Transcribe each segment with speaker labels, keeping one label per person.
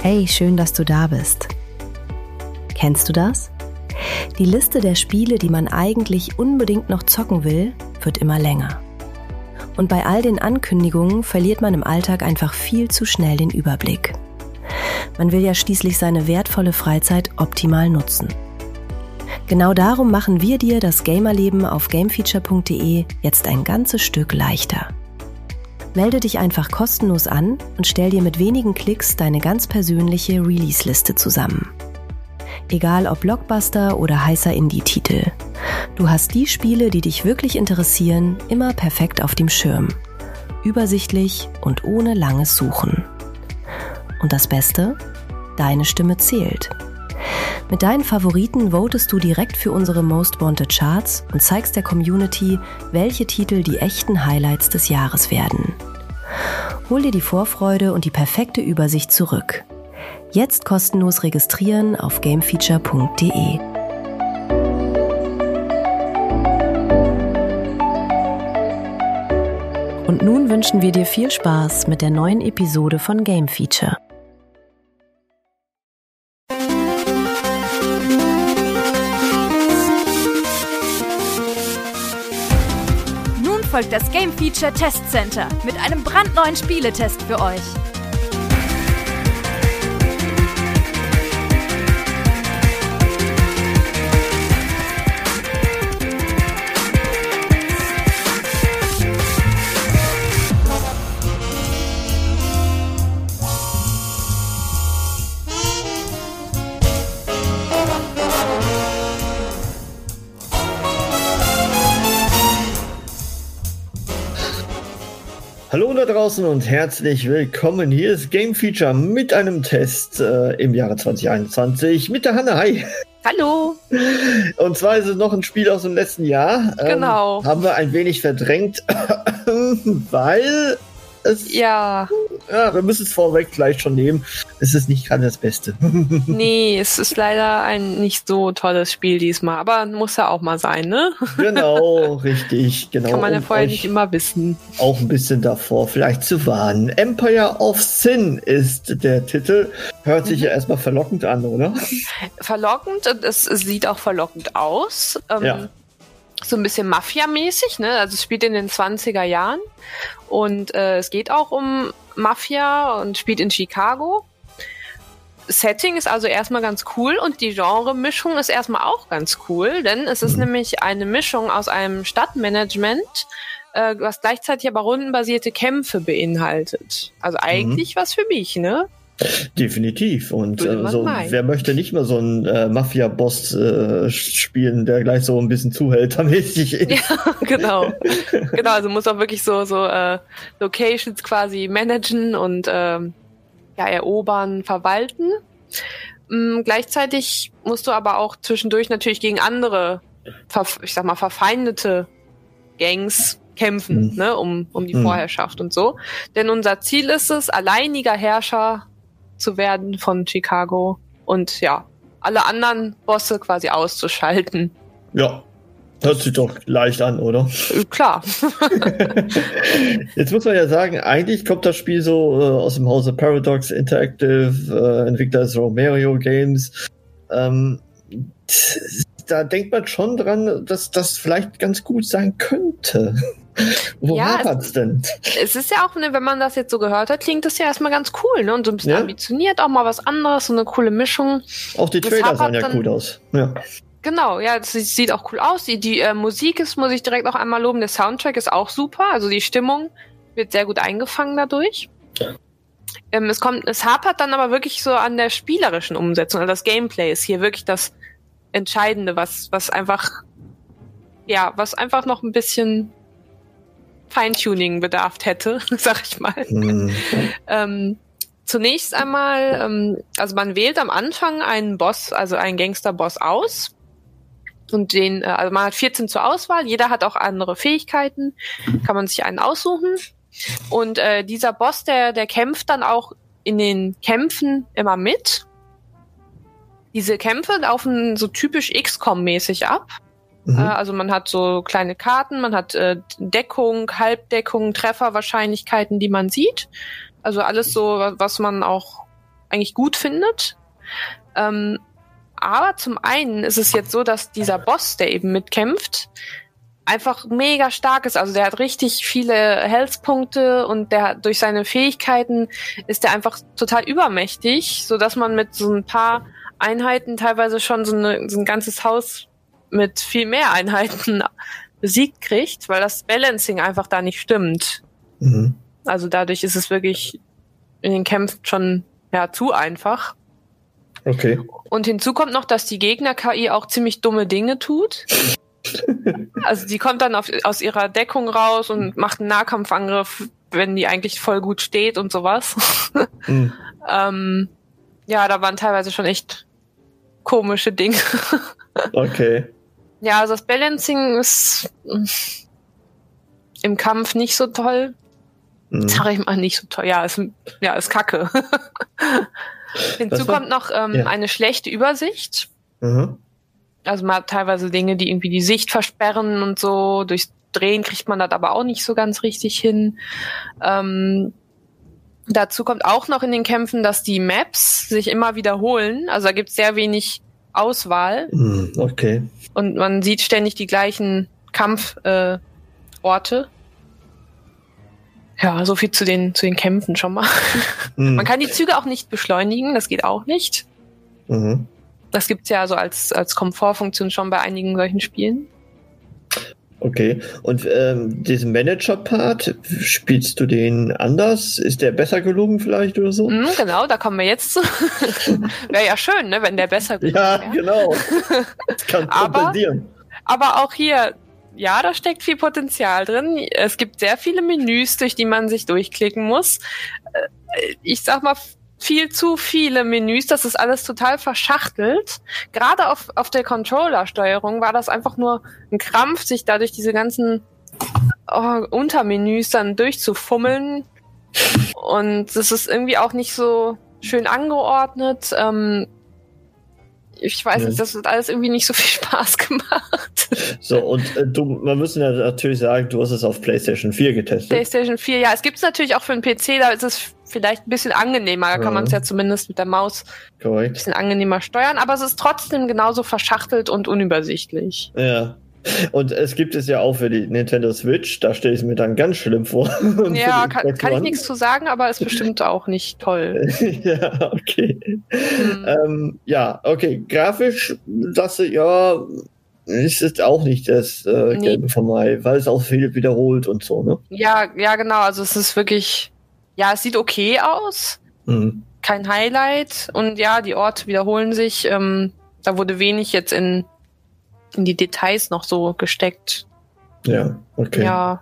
Speaker 1: Hey, schön, dass du da bist. Kennst du das? Die Liste der Spiele, die man eigentlich unbedingt noch zocken will, wird immer länger. Und bei all den Ankündigungen verliert man im Alltag einfach viel zu schnell den Überblick. Man will ja schließlich seine wertvolle Freizeit optimal nutzen. Genau darum machen wir dir das Gamerleben auf gamefeature.de jetzt ein ganzes Stück leichter. Melde dich einfach kostenlos an und stell dir mit wenigen Klicks deine ganz persönliche Release-Liste zusammen. Egal ob Blockbuster oder heißer Indie-Titel. Du hast die Spiele, die dich wirklich interessieren, immer perfekt auf dem Schirm. Übersichtlich und ohne langes Suchen. Und das Beste? Deine Stimme zählt. Mit deinen Favoriten votest du direkt für unsere Most Wanted Charts und zeigst der Community, welche Titel die echten Highlights des Jahres werden. Hol dir die Vorfreude und die perfekte Übersicht zurück. Jetzt kostenlos registrieren auf gamefeature.de. Und nun wünschen wir dir viel Spaß mit der neuen Episode von Game Feature.
Speaker 2: Folgt das Game Feature Test Center mit einem brandneuen Spieletest für euch.
Speaker 3: Hallo da draußen und herzlich willkommen. Hier ist Game Feature mit einem Test im Jahre 2021 mit der Hanne. Hi.
Speaker 4: Hallo.
Speaker 3: Und zwar ist es noch ein Spiel aus dem letzten Jahr.
Speaker 4: Genau.
Speaker 3: Haben wir ein wenig verdrängt, weil es... Ja, wir müssen es vorweg gleich schon nehmen. Es ist nicht gerade das Beste.
Speaker 4: Nee, es ist leider ein nicht so tolles Spiel diesmal. Aber muss ja auch mal sein, ne?
Speaker 3: Genau, richtig. Genau.
Speaker 4: Kann man ja vorher nicht immer wissen.
Speaker 3: Auch ein bisschen davor vielleicht zu warnen. Empire of Sin ist der Titel. Hört sich ja erstmal verlockend an, oder?
Speaker 4: Verlockend und es sieht auch verlockend aus.
Speaker 3: Ja.
Speaker 4: So ein bisschen Mafia-mäßig, ne? Also es spielt in den 20er Jahren und es geht auch um Mafia und spielt in Chicago. Setting ist also erstmal ganz cool und die Genre-Mischung ist erstmal auch ganz cool, denn es ist nämlich eine Mischung aus einem Stadtmanagement, was gleichzeitig aber rundenbasierte Kämpfe beinhaltet. Also eigentlich was für mich, ne?
Speaker 3: Definitiv. Und wer möchte nicht mal so einen Mafia-Boss spielen, der gleich so ein bisschen zuhältermäßig ist?
Speaker 4: Ja, genau. Genau, also muss auch wirklich so Locations quasi managen und erobern, verwalten. Gleichzeitig musst du aber auch zwischendurch natürlich gegen andere, verfeindete Gangs kämpfen, ne, um die Vorherrschaft und so. Denn unser Ziel ist es, alleiniger Herrscher zu werden von Chicago und ja, alle anderen Bosse quasi auszuschalten.
Speaker 3: Ja, hört sich doch leicht an, oder?
Speaker 4: Klar.
Speaker 3: Jetzt muss man ja sagen, eigentlich kommt das Spiel so aus dem Hause Paradox Interactive, Entwickler ist Romero Games. Da denkt man schon dran, dass das vielleicht ganz gut sein könnte. Wo hapert's denn?
Speaker 4: Es ist ja auch, wenn man das jetzt so gehört hat, klingt das ja erstmal ganz cool, ne? Und so ein bisschen ambitioniert, auch mal was anderes, so eine coole Mischung.
Speaker 3: Auch die Trailer sahen ja gut aus. Ja.
Speaker 4: Genau, ja, das sieht auch cool aus. Die Musik ist, muss ich direkt auch einmal loben, der Soundtrack ist auch super, also die Stimmung wird sehr gut eingefangen dadurch. Es hapert dann aber wirklich so an der spielerischen Umsetzung, also das Gameplay ist hier wirklich das Entscheidende, was einfach noch ein bisschen Feintuning bedarf hätte, sag ich mal. Zunächst einmal, also man wählt am Anfang einen Boss, also einen Gangster-Boss aus. Und also man hat 14 zur Auswahl, jeder hat auch andere Fähigkeiten, kann man sich einen aussuchen. Und dieser Boss, der kämpft dann auch in den Kämpfen immer mit. Diese Kämpfe laufen so typisch XCOM-mäßig ab. Also man hat so kleine Karten, man hat Deckung, Halbdeckung, Trefferwahrscheinlichkeiten, die man sieht. Also alles so, was man auch eigentlich gut findet. Aber zum einen ist es jetzt so, dass dieser Boss, der eben mitkämpft, einfach mega stark ist. Also der hat richtig viele Health-Punkte und der hat, durch seine Fähigkeiten ist der einfach total übermächtig, sodass man mit so ein paar Einheiten teilweise schon so ein ganzes Haus mit viel mehr Einheiten besiegt kriegt, weil das Balancing einfach da nicht stimmt. Mhm. Also dadurch ist es wirklich in den Kämpfen schon zu einfach.
Speaker 3: Okay.
Speaker 4: Und hinzu kommt noch, dass die Gegner-KI auch ziemlich dumme Dinge tut. Also die kommt dann aus ihrer Deckung raus und macht einen Nahkampfangriff, wenn die eigentlich voll gut steht und sowas. Mhm. Da waren teilweise schon echt komische Dinge.
Speaker 3: Okay.
Speaker 4: Ja, also das Balancing ist im Kampf nicht so toll. Sag ich mal, nicht so toll. Ja, ist kacke. Hinzu kommt noch eine schlechte Übersicht. Mhm. Also man hat teilweise Dinge, die irgendwie die Sicht versperren und so. Durchs Drehen kriegt man das aber auch nicht so ganz richtig hin. Dazu kommt auch noch in den Kämpfen, dass die Maps sich immer wiederholen. Also da gibt es sehr wenig Auswahl.
Speaker 3: Okay.
Speaker 4: Und man sieht ständig die gleichen Kampforte. Ja, so viel zu den Kämpfen schon mal. Man kann die Züge auch nicht beschleunigen, das geht auch nicht. Mhm. Das gibt's ja so als Komfortfunktion schon bei einigen solchen Spielen.
Speaker 3: Okay, und diesen Manager-Part, spielst du den anders? Ist der besser gelungen vielleicht oder so?
Speaker 4: Genau, da kommen wir jetzt zu. Wäre ja schön, ne, wenn der besser gelungen wäre.
Speaker 3: Ja, genau. Das kann kompensieren.
Speaker 4: Aber auch hier, ja, da steckt viel Potenzial drin. Es gibt sehr viele Menüs, durch die man sich durchklicken muss. Ich sag mal, viel zu viele Menüs, das ist alles total verschachtelt. Gerade auf der Controller-Steuerung war das einfach nur ein Krampf, sich da durch diese ganzen Untermenüs dann durchzufummeln. Und das ist irgendwie auch nicht so schön angeordnet. Ich weiß nicht, das hat alles irgendwie nicht so viel Spaß gemacht.
Speaker 3: So, und man muss ja natürlich sagen, du hast es auf PlayStation 4 getestet.
Speaker 4: PlayStation 4, ja. Es gibt es natürlich auch für den PC, da ist es vielleicht ein bisschen angenehmer. Da kann man es ja zumindest mit der Maus ein bisschen angenehmer steuern. Aber es ist trotzdem genauso verschachtelt und unübersichtlich.
Speaker 3: Ja. Und es gibt es ja auch für die Nintendo Switch, da stelle ich es mir dann ganz schlimm vor.
Speaker 4: Ja, kann ich nichts zu sagen, aber ist bestimmt auch nicht toll.
Speaker 3: Ja, okay. Okay, grafisch sagst du, ja, ist es auch nicht das Gelbe von Mai, weil es auch viel wiederholt und so, ne?
Speaker 4: Ja, genau, also es ist wirklich, ja, es sieht okay aus, kein Highlight und ja, die Orte wiederholen sich, da wurde wenig jetzt in die Details noch so gesteckt.
Speaker 3: Ja, okay.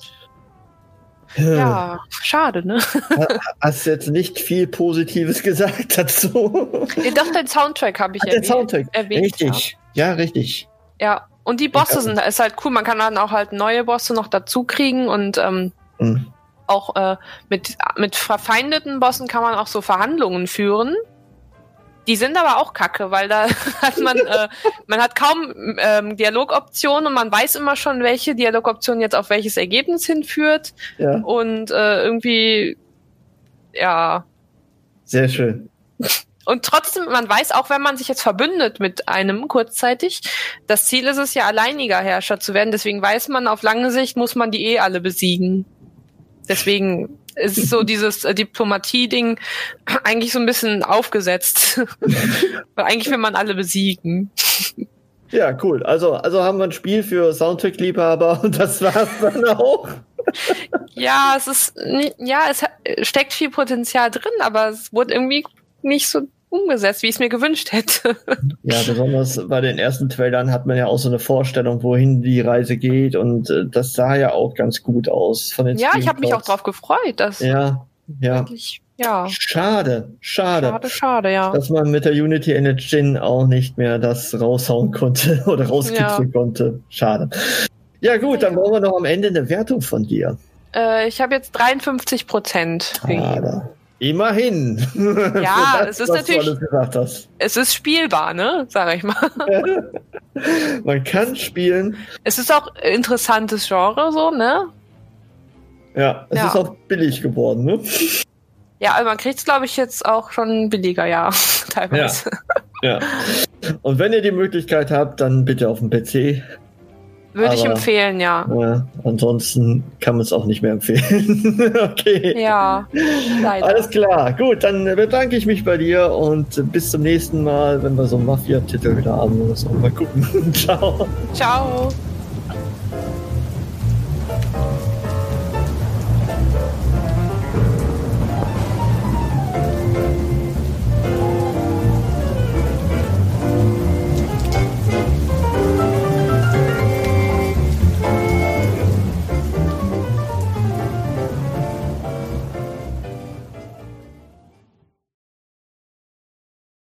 Speaker 4: Ja, schade, ne?
Speaker 3: Hast du jetzt nicht viel Positives gesagt dazu?
Speaker 4: Ja, doch, den Soundtrack habe ich erwähnt.
Speaker 3: Den Soundtrack, richtig. Ja, richtig.
Speaker 4: Ja, und die Bosse ist halt cool. Man kann dann auch halt neue Bosse noch dazu kriegen und auch mit verfeindeten Bossen kann man auch so Verhandlungen führen. Die sind aber auch kacke, weil da hat man hat kaum Dialogoptionen und man weiß immer schon, welche Dialogoption jetzt auf welches Ergebnis hinführt. Ja. Und irgendwie, ja.
Speaker 3: Sehr schön.
Speaker 4: Und trotzdem, man weiß auch, wenn man sich jetzt verbündet mit einem kurzzeitig, das Ziel ist es ja, alleiniger Herrscher zu werden. Deswegen weiß man, auf lange Sicht muss man die alle besiegen. Deswegen ist es so dieses Diplomatie-Ding eigentlich so ein bisschen aufgesetzt. Weil eigentlich will man alle besiegen.
Speaker 3: Ja, cool. Also haben wir ein Spiel für Soundtrack-Liebhaber und das war's dann auch.
Speaker 4: Ja, es steckt viel Potenzial drin, aber es wurde irgendwie nicht so umgesetzt, wie ich es mir gewünscht hätte.
Speaker 3: Ja, besonders bei den ersten Trailern hat man ja auch so eine Vorstellung, wohin die Reise geht und das sah ja auch ganz gut aus. Von den
Speaker 4: ich habe mich auch drauf gefreut. Dass
Speaker 3: ja.
Speaker 4: Wirklich, ja.
Speaker 3: Schade,
Speaker 4: ja.
Speaker 3: Dass man mit der Unity Engine auch nicht mehr das raushauen konnte oder rauskitzeln konnte. Schade. Ja gut, dann brauchen wir noch am Ende eine Wertung von dir.
Speaker 4: Ich habe jetzt 53% gegeben.
Speaker 3: Immerhin.
Speaker 4: Ja, es ist natürlich, es ist spielbar, ne, sag ich mal.
Speaker 3: Man kann spielen.
Speaker 4: Es ist auch interessantes Genre, so, ne?
Speaker 3: Ja, es ist auch billig geworden, ne?
Speaker 4: Ja, aber man kriegt es, glaube ich, jetzt auch schon billiger, ja, teilweise.
Speaker 3: Ja. Und wenn ihr die Möglichkeit habt, dann bitte auf dem PC.
Speaker 4: Würde ich empfehlen, ja.
Speaker 3: Ansonsten kann man es auch nicht mehr empfehlen. Okay.
Speaker 4: Ja, leider.
Speaker 3: Alles klar. Gut, dann bedanke ich mich bei dir und bis zum nächsten Mal, wenn wir so einen Mafia-Titel wieder haben. Mal gucken. Ciao.
Speaker 4: Ciao.